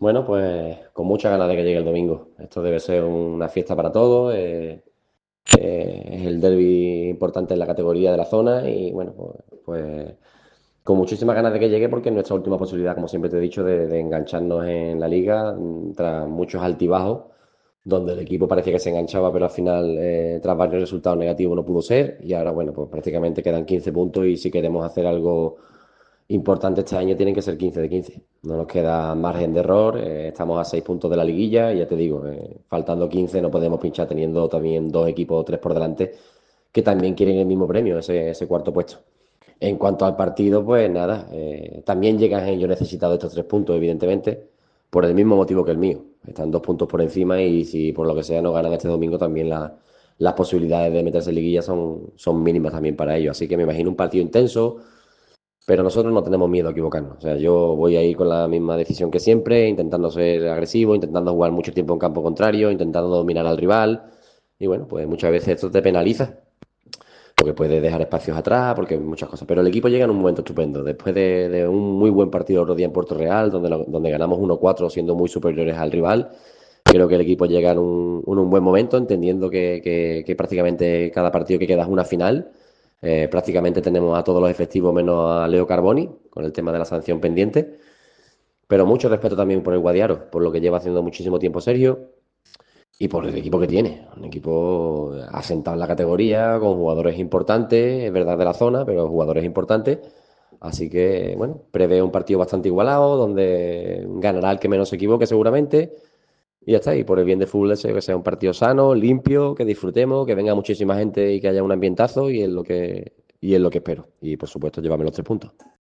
Bueno, pues con muchas ganas de que llegue el domingo. Esto debe ser una fiesta para todos. Es el derbi importante en la categoría de la zona y bueno, pues con muchísimas ganas de que llegue porque es nuestra última posibilidad, como siempre te he dicho, de engancharnos en la liga tras muchos altibajos, donde el equipo parecía que se enganchaba, pero al final, tras varios resultados negativos, no pudo ser. Y ahora, bueno, pues prácticamente quedan 15 puntos y si queremos hacer algo importante este año tienen que ser 15 de 15. No nos queda margen de error, estamos a 6 puntos de la liguilla y ya te digo, faltando 15 no podemos pinchar teniendo también dos equipos o tres por delante que también quieren el mismo premio, ese cuarto puesto. En cuanto al partido, pues nada, también llegan ellos necesitados de estos 3 puntos, evidentemente, por el mismo motivo que el mío. Están 2 puntos por encima y si por lo que sea no ganan este domingo, también las posibilidades de meterse en liguilla son mínimas también para ellos. Así que me imagino un partido intenso, pero nosotros no tenemos miedo a equivocarnos. O sea, yo voy a ir con la misma decisión que siempre, intentando ser agresivo, intentando jugar mucho tiempo en campo contrario, intentando dominar al rival. Y bueno, pues muchas veces esto te penaliza, porque puedes dejar espacios atrás, porque muchas cosas. Pero el equipo llega en un momento estupendo. Después de un muy buen partido el otro día en Puerto Real, donde ganamos 1-4 siendo muy superiores al rival. Creo que el equipo llega en un buen momento, entendiendo que prácticamente cada partido que queda es una final. Prácticamente tenemos a todos los efectivos menos a Leo Carboni, con el tema de la sanción pendiente. Pero mucho respeto también por el Guadiaro, por lo que lleva haciendo muchísimo tiempo Sergio y por el equipo que tiene. Un equipo asentado en la categoría, con jugadores importantes, es verdad de la zona, pero jugadores importantes. Así que, bueno, prevé un partido bastante igualado, donde ganará el que menos se equivoque seguramente. Y ya está, y por el bien de fútbol deseo que sea un partido sano, limpio, que disfrutemos, que venga muchísima gente y que haya un ambientazo y es lo que espero. Y por supuesto, llevarme los 3 puntos.